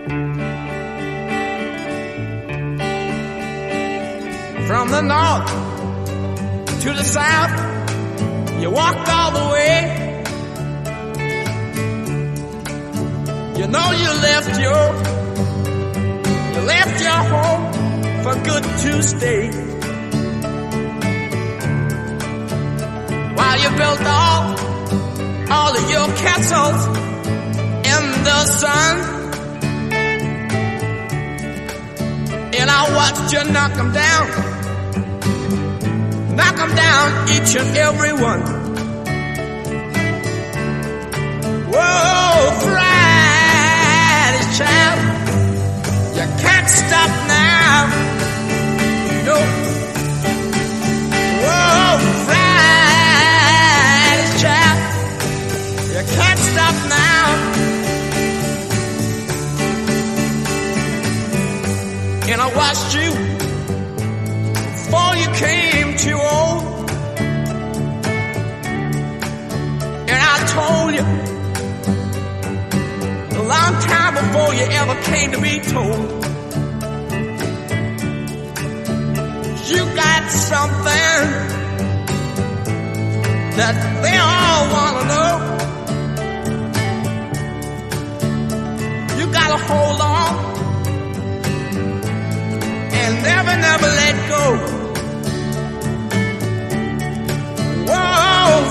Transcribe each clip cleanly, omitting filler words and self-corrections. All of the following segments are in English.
From the north to the south, you walked all the way. You know you left your home for good to stay. While you built all of your castles in the sun, and I watched you knock them down, each and every one. Whoa, Friday child, you can't stop now. No. Whoa, Friday child, you can't stop now. And I watched you before you came too old. And I told you a long time before you ever came to be told. You got something that they all want to know. You gotta hold on and never let go. Whoa,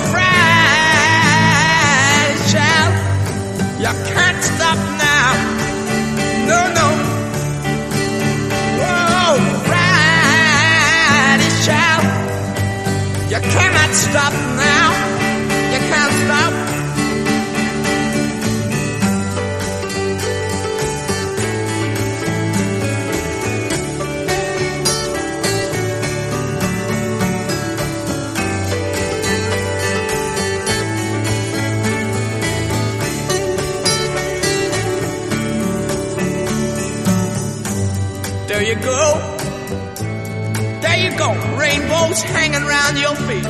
Friday child, you can't stop now. No, no. Whoa, Friday child, you cannot stop now. You can't stop. There you go, rainbows hanging around your feet.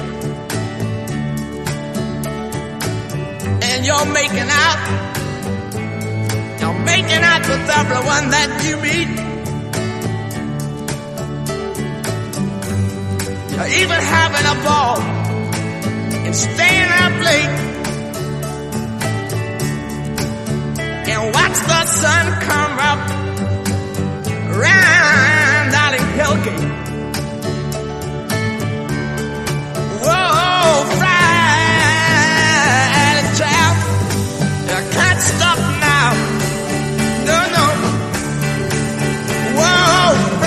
And you're making out with everyone that you meet. You're even having a ball and staying up late. And watch the sun come up round out in Hellgate. Whoa, Friday child, you can't stop now. No, no. Whoa,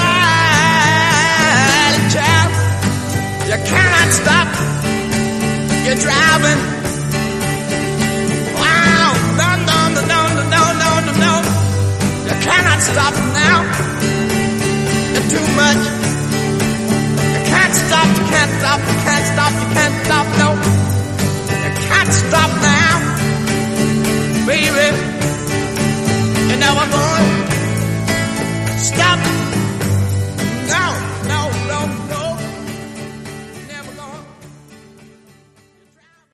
Friday child, you cannot stop. You're driving. Wow, no, no, no, no, no, no, no, no. You cannot stop now. Too much. You can't stop, you can't stop, you can't stop, you can't stop, no. You can't stop now, baby. You're never gonna stop.